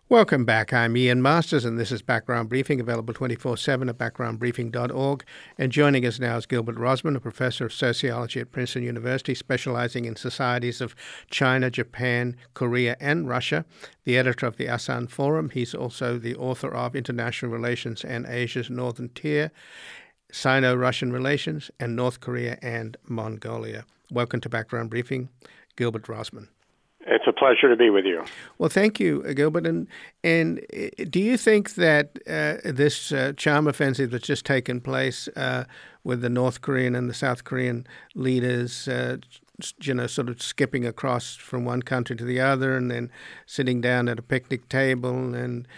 Welcome back. I'm Ian Masters, and this is Background Briefing, available 24/7 at backgroundbriefing.org. And joining us now is Gilbert Rosman, a professor of sociology at Princeton University, specializing in societies of China, Japan, Korea, and Russia, the editor of the ASEAN Forum. He's also the author of International Relations and Asia's Northern Tier, Sino-Russian Relations, and North Korea and Mongolia. Welcome to Background Briefing, Gilbert Rosman. It's a pleasure to be with you. Well, thank you, Gilbert. And do you think that this charm offensive that's just taken place with the North Korean and the South Korean leaders, sort of skipping across from one country to the other and then sitting down at a picnic table, and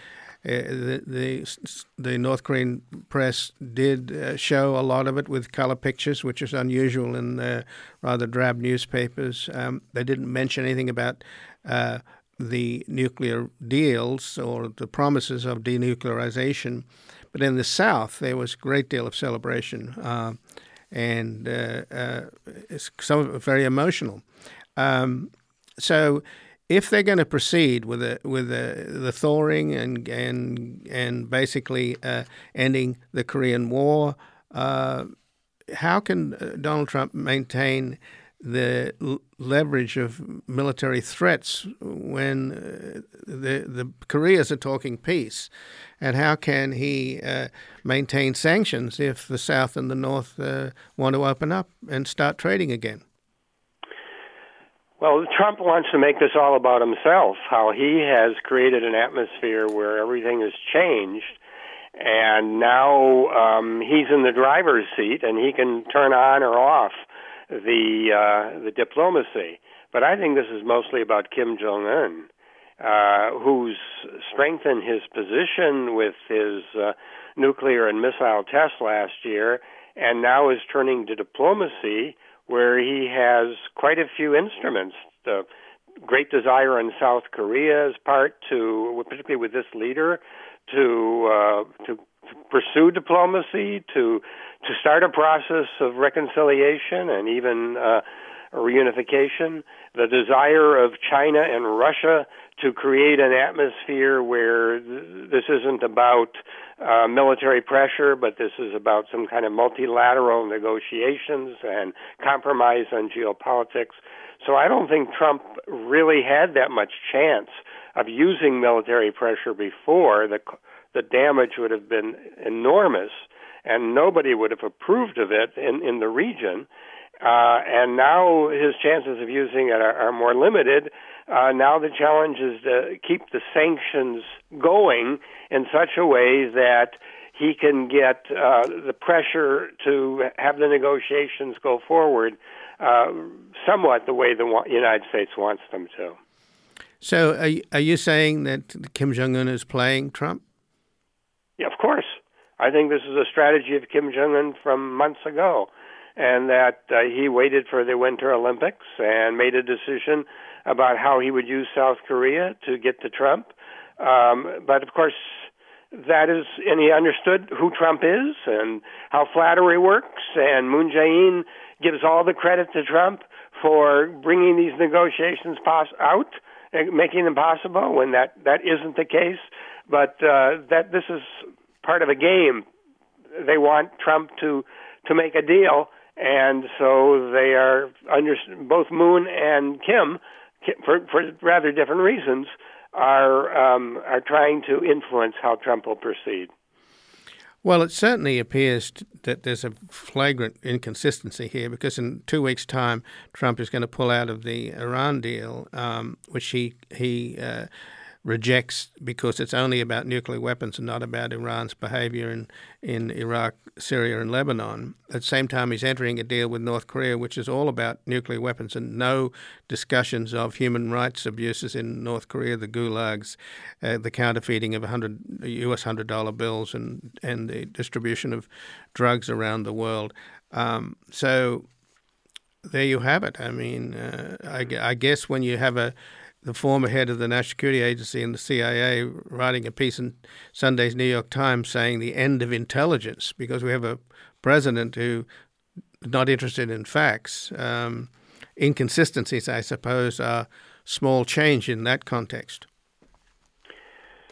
the North Korean press did show a lot of it with color pictures, which is unusual in rather drab newspapers. They didn't mention anything about the nuclear deals or the promises of denuclearization. But in the South, there was a great deal of celebration, and some of it very emotional. So if they're going to proceed with the thawing and basically ending the Korean War, how can Donald Trump maintain the leverage of military threats when the Koreas are talking peace? And how can he maintain sanctions if the South and the North want to open up and start trading again? Well, Trump wants to make this all about himself, how he has created an atmosphere where everything has changed, and now he's in the driver's seat, and he can turn on or off the diplomacy. But I think this is mostly about Kim Jong-un, who's strengthened his position with his nuclear and missile tests last year, and now is turning to diplomacy, where he has quite a few instruments. The great desire on South Korea's part to, particularly with this leader, to pursue diplomacy, to start a process of reconciliation and even reunification. The desire of China and Russia to create an atmosphere where this isn't about military pressure, but this is about some kind of multilateral negotiations and compromise on geopolitics. So I don't think Trump really had that much chance of using military pressure before. The damage would have been enormous, and nobody would have approved of it in the region. And now his chances of using it are more limited. Now the challenge is to keep the sanctions going in such a way that he can get the pressure to have the negotiations go forward somewhat the way the United States wants them to. So are you saying that Kim Jong-un is playing Trump? Yeah, of course. I think this is a strategy of Kim Jong-un from months ago, and that he waited for the Winter Olympics and made a decision about how he would use South Korea to get to Trump. But of course, and he understood who Trump is and how flattery works, and Moon Jae-in gives all the credit to Trump for bringing these negotiations out and making them possible when that isn't the case. But that this is part of a game. They want Trump to make a deal, and so they are both Moon and Kim, for rather different reasons, are trying to influence how Trump will proceed. Well, it certainly appears that there's a flagrant inconsistency here, because in 2 weeks' time, Trump is going to pull out of the Iran deal, which he rejects because it's only about nuclear weapons and not about Iran's behavior in Iraq, Syria, and Lebanon. At the same time, he's entering a deal with North Korea, which is all about nuclear weapons and no discussions of human rights abuses in North Korea, the gulags, the counterfeiting of US $100 bills, and the distribution of drugs around the world. So there you have it. I mean, I guess when you have the former head of the National Security Agency and the CIA writing a piece in Sunday's New York Times saying the end of intelligence, because we have a president who is not interested in facts. Inconsistencies, I suppose, are small change in that context.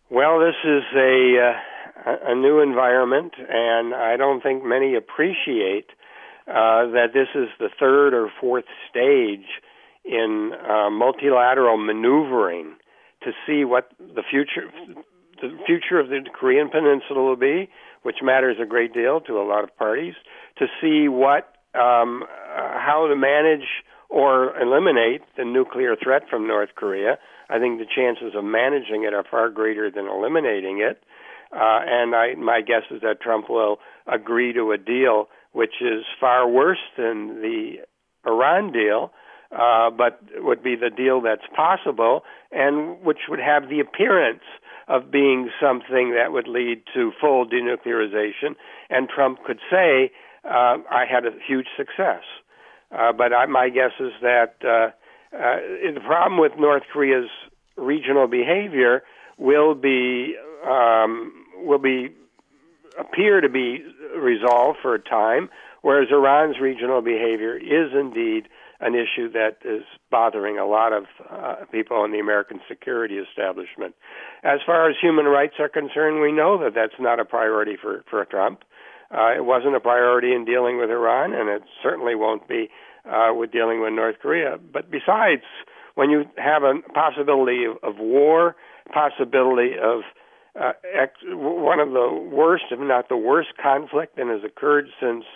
Well, this is a new environment, and I don't think many appreciate that this is the third or fourth stage in multilateral maneuvering to see what the future of the Korean Peninsula will be, which matters a great deal to a lot of parties, to see what how to manage or eliminate the nuclear threat from North Korea. I think the chances of managing it are far greater than eliminating it. My guess is that Trump will agree to a deal which is far worse than the Iran deal, but would be the deal that's possible and which would have the appearance of being something that would lead to full denuclearization. And Trump could say, I had a huge success. But my guess is that the problem with North Korea's regional behavior will appear to be resolved for a time, whereas Iran's regional behavior is indeed an issue that is bothering a lot of people in the American security establishment. As far as human rights are concerned, we know that that's not a priority for Trump. It wasn't a priority in dealing with Iran, and it certainly won't be with dealing with North Korea. But besides, when you have a possibility of war, possibility of one of the worst, if not the worst, conflict that has occurred since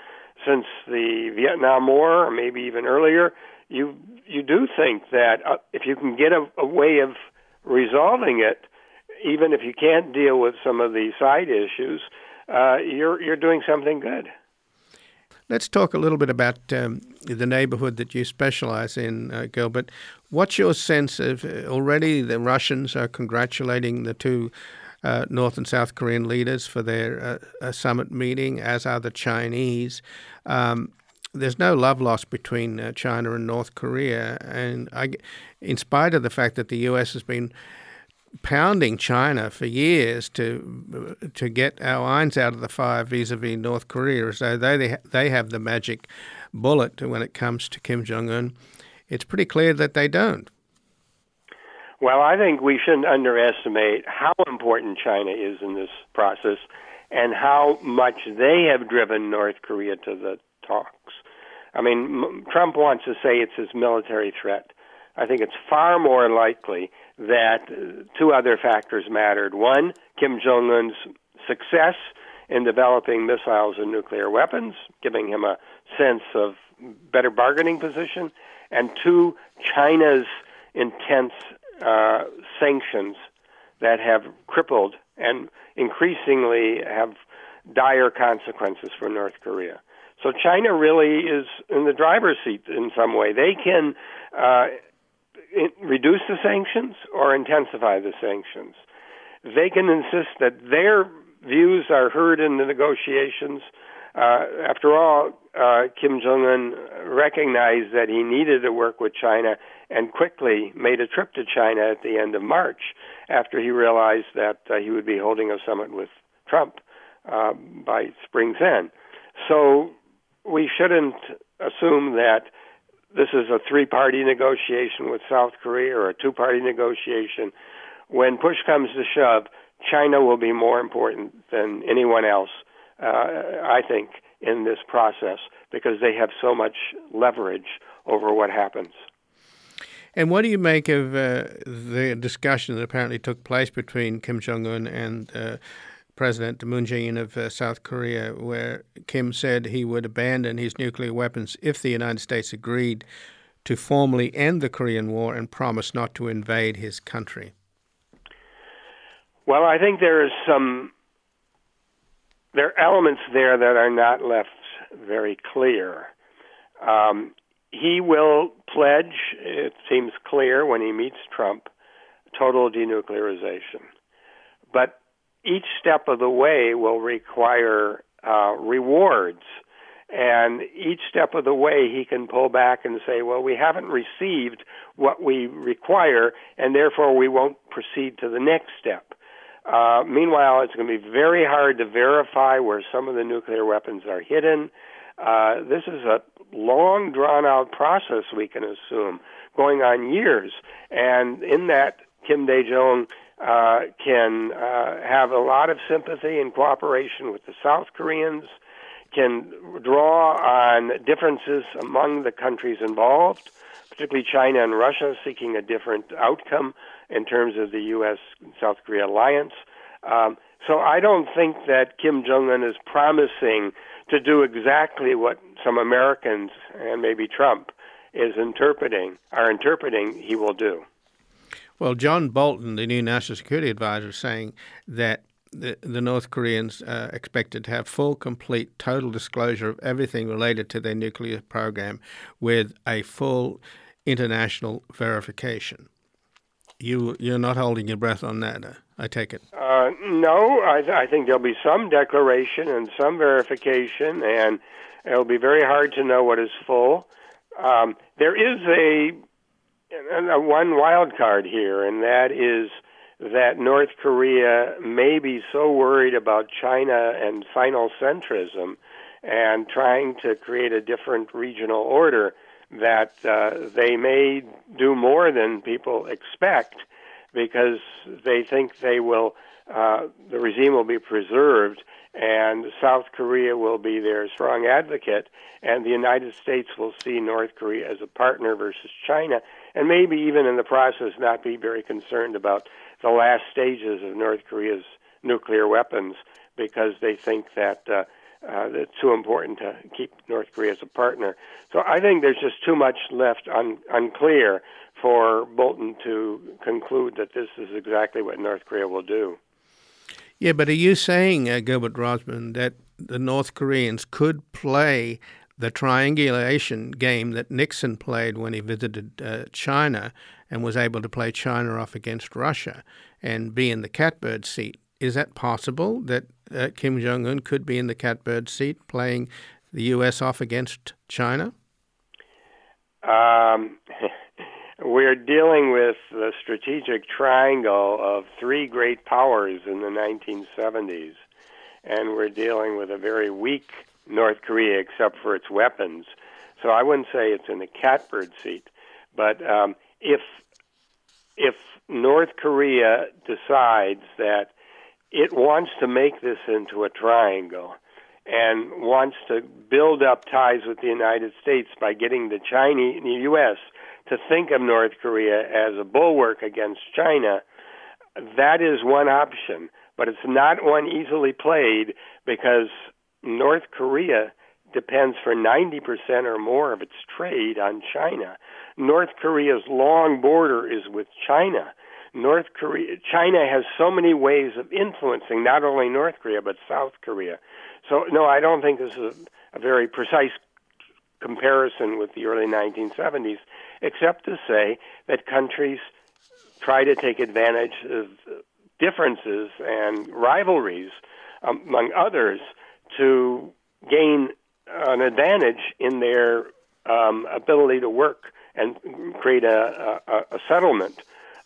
the Vietnam War, or maybe even earlier, you do think that if you can get a way of resolving it, even if you can't deal with some of the side issues, you're doing something good. Let's talk a little bit about the neighborhood that you specialize in, Gilbert. What's your sense of already the Russians are congratulating the two North and South Korean leaders for their summit meeting, as are the Chinese. There's no love lost between China and North Korea. And in spite of the fact that the U.S. has been pounding China for years to get our irons out of the fire vis-a-vis North Korea, as though they have the magic bullet when it comes to Kim Jong-un, it's pretty clear that they don't. Well, I think we shouldn't underestimate how important China is in this process and how much they have driven North Korea to the talks. I mean, Trump wants to say it's his military threat. I think it's far more likely that two other factors mattered. One, Kim Jong-un's success in developing missiles and nuclear weapons, giving him a sense of better bargaining position. And two, China's intense sanctions that have crippled and increasingly have dire consequences for North Korea. So China really is in the driver's seat in some way. They can reduce the sanctions or intensify the sanctions. They can insist that their views are heard in the negotiations. After all, Kim Jong-un recognized that he needed to work with China and quickly made a trip to China at the end of March after he realized that he would be holding a summit with Trump by spring's end. So we shouldn't assume that this is a three-party negotiation with South Korea or a two-party negotiation. When push comes to shove, China will be more important than anyone else, I think, in this process because they have so much leverage over what happens. And what do you make of the discussion that apparently took place between Kim Jong-un and President Moon Jae-in of South Korea, where Kim said he would abandon his nuclear weapons if the United States agreed to formally end the Korean War and promise not to invade his country? Well, I think there are elements there that are not left very clear. He will pledge, it seems clear when he meets Trump, total denuclearization. But each step of the way will require rewards. And each step of the way he can pull back and say, well, we haven't received what we require, and therefore we won't proceed to the next step. Meanwhile, it's going to be very hard to verify where some of the nuclear weapons are hidden. This is a long, drawn-out process, we can assume, going on years. And in that, Kim Dae-jung can have a lot of sympathy and cooperation with the South Koreans, can draw on differences among the countries involved, particularly China and Russia seeking a different outcome in terms of the U.S.-South Korea alliance. So I don't think that Kim Jong-un is promising to do exactly what some Americans and maybe Trump are interpreting he will do. Well, John Bolton, the new National Security Advisor, is saying that the North Koreans expected to have full, complete, total disclosure of everything related to their nuclear program with a full international verification. You're not holding your breath on that, I take it. No, I think there'll be some declaration and some verification, and it'll be very hard to know what is full. There is a one wild card here, and that is that North Korea may be so worried about China and Sinocentrism and trying to create a different regional order that they may do more than people expect because they think the regime will be preserved and South Korea will be their strong advocate, and the United States will see North Korea as a partner versus China, and maybe even in the process not be very concerned about the last stages of North Korea's nuclear weapons because they think that it's too important to keep North Korea as a partner. So I think there's just too much left unclear for Bolton to conclude that this is exactly what North Korea will do. Yeah, but are you saying, Gilbert Rosman, that the North Koreans could play the triangulation game that Nixon played when he visited China and was able to play China off against Russia and be in the catbird seat? Is that possible, that Kim Jong-un could be in the catbird seat playing the U.S. off against China? We're dealing with the strategic triangle of three great powers in the 1970s, and we're dealing with a very weak North Korea except for its weapons. So I wouldn't say it's in the catbird seat, but if North Korea decides that it wants to make this into a triangle and wants to build up ties with the United States by getting the U.S. to think of North Korea as a bulwark against China, that is one option. But it's not one easily played because North Korea depends for 90% or more of its trade on China. North Korea's long border is with China. China has so many ways of influencing not only North Korea but South Korea. So, no, I don't think this is a very precise comparison with the early 1970s, except to say that countries try to take advantage of differences and rivalries, among others, to gain an advantage in their ability to work and create a settlement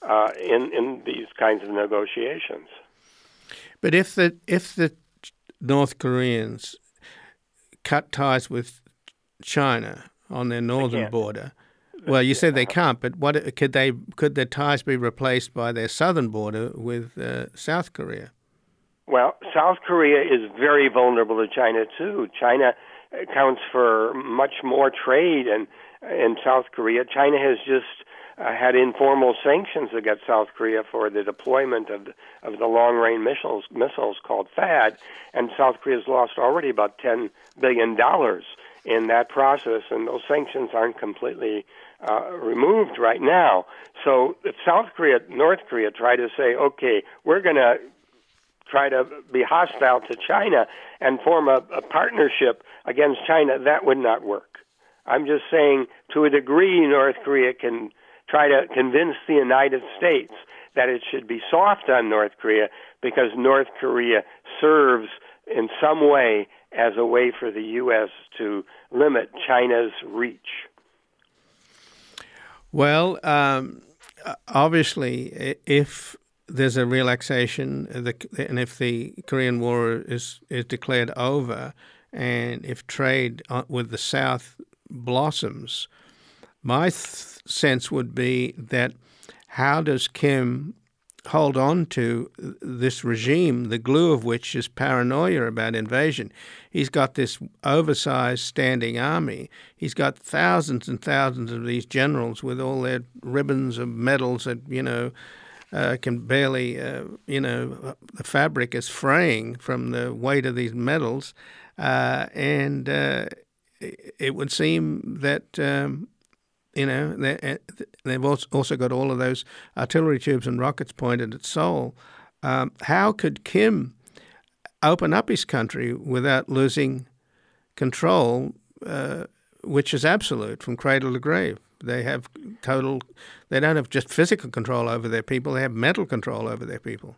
in these kinds of negotiations. But if the North Koreans cut ties with China on their northern border, well, you said they can't, but what could their ties be replaced by their southern border with South Korea? Well, South Korea is very vulnerable to China too. China accounts for much more trade in South Korea. China has just had informal sanctions against South Korea for the deployment of the long-range missiles called THAAD, and South Korea's lost already about $10 billion in that process, and those sanctions aren't completely removed right now. So if North Korea try to say, okay, we're going to try to be hostile to China and form a partnership against China, that would not work. I'm just saying, to a degree, North Korea can try to convince the United States that it should be soft on North Korea because North Korea serves in some way as a way for the U.S. to limit China's reach. Well, obviously, if there's a relaxation, and if the Korean War is declared over, and if trade with the South blossoms, my sense would be that how does Kim hold on to this regime, the glue of which is paranoia about invasion. He's got this oversized standing army. He's got thousands and thousands of these generals with all their ribbons of medals that, can barely, the fabric is fraying from the weight of these medals. And it would seem that they've also got all of those artillery tubes and rockets pointed at Seoul. How could Kim open up his country without losing control, which is absolute from cradle to grave? They don't have just physical control over their people, they have mental control over their people.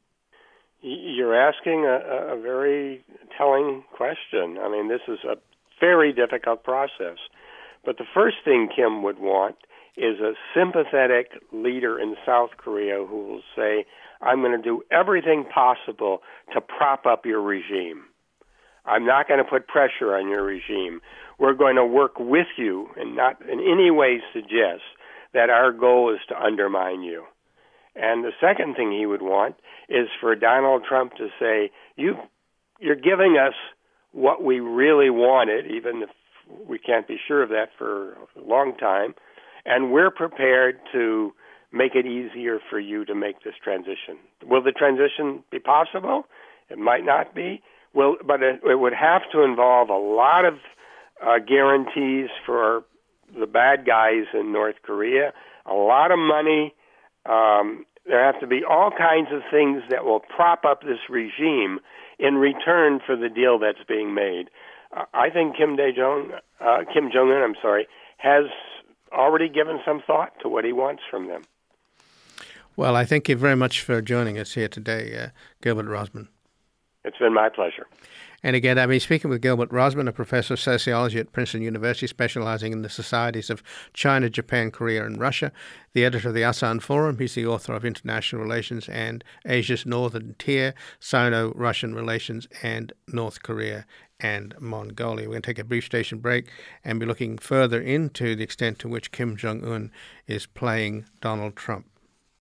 You're asking a very telling question. I mean, this is a very difficult process. But the first thing Kim would want is a sympathetic leader in South Korea who will say, I'm going to do everything possible to prop up your regime. I'm not going to put pressure on your regime. We're going to work with you and not in any way suggest that our goal is to undermine you. And the second thing he would want is for Donald Trump to say, you're giving us what we really wanted, even if we can't be sure of that for a long time, and we're prepared to make it easier for you to make this transition. Will the transition be possible? It might not be. But it would have to involve a lot of guarantees for the bad guys in North Korea, a lot of money. There have to be all kinds of things that will prop up this regime in return for the deal that's being made. I think Kim Jong-un, has already given some thought to what he wants from them. Well, I thank you very much for joining us here today, Gilbert Rosman. It's been my pleasure. And again, I've been speaking with Gilbert Rosman, a professor of sociology at Princeton University, specializing in the societies of China, Japan, Korea, and Russia, the editor of the Asan Forum. He's the author of International Relations and Asia's Northern Tier, Sino-Russian Relations, and North Korea and Mongolia. We're going to take a brief station break and be looking further into the extent to which Kim Jong-un is playing Donald Trump.